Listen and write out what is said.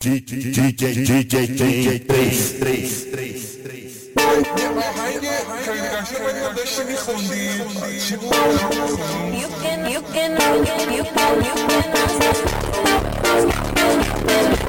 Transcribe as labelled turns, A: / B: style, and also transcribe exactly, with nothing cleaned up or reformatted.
A: D J D J D três três três três
B: آهنگ خیلی قشنگی رو داشتی میخوندی چی بود؟
C: You can, you can, you can, you can, you can.